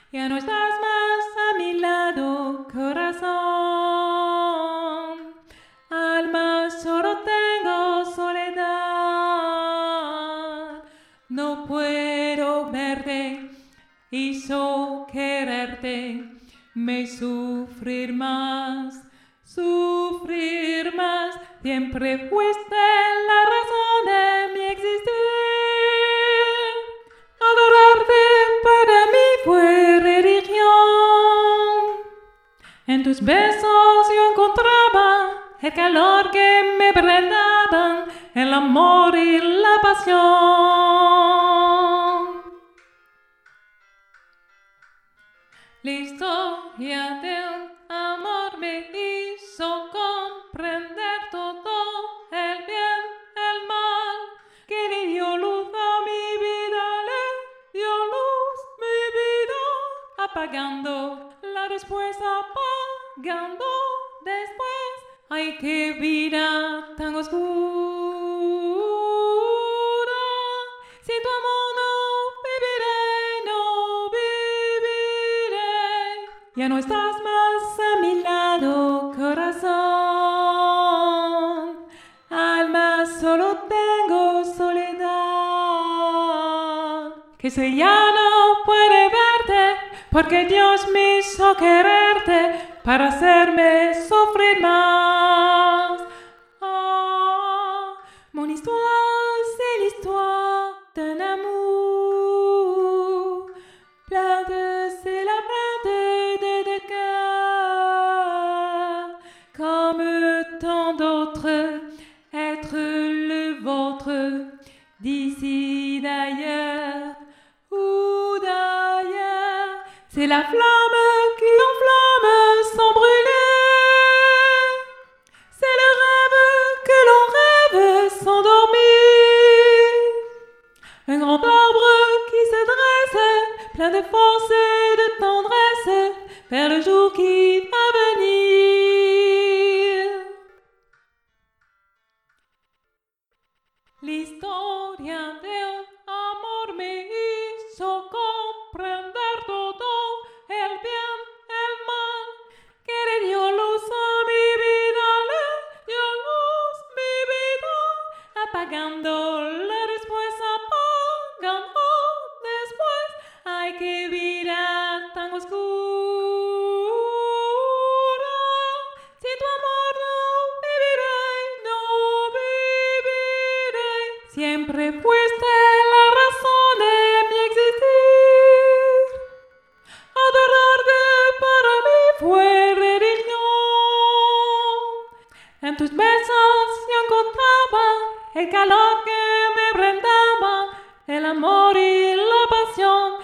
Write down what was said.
Ya no estás más a mi lado, corazón. Alma, solo tengo soledad. No puedo verte y solo quererte. Me sufrir más. Siempre fuiste la razón de mi existir. Adorarte para mí fue religión. En tus besos yo encontraba el calor que me brindaban, el amor y la pasión. La historia de un amor me hizo comprender todo, el bien, el mal, que le dio luz a mi vida, le dio luz mi vida, apagando la respuesta, apagando después. Ay, qué vida tan oscura, sin tu amor no viviré, no viviré. Ya no estás más a mi lado, corazón. Alma, solo tengo soledad. Que si ya no puede verte, porque Dios me hizo quererte para hacerme sufrir más. Ah, mon histoire, c'est l'histoire d'un amour. Plainte, c'est la plainte de cœur. Comme tant d'autres, être le vôtre, d'ici d'ailleurs ou d'ailleurs. C'est la flamme qui enflamme sans brûler. C'est le rêve que l'on rêve sans dormir. Un grand arbre qui se dresse, plein de force et de tendresse, vers le jour qui va venir. L'historia de un amor me hizo comprender todo, el bien, el mal, que le dio luz a mi vida, le dio luz mi vida, apagando la respuesta, apagando después. Ay, qué vida tan oscura, sin tu amor no viviré, no viviré. Siempre fuiste la razón de mi existir. Adorarte para mí fue religión. En tus besos yo encontraba el calor que me brindaba, el amor y la pasión.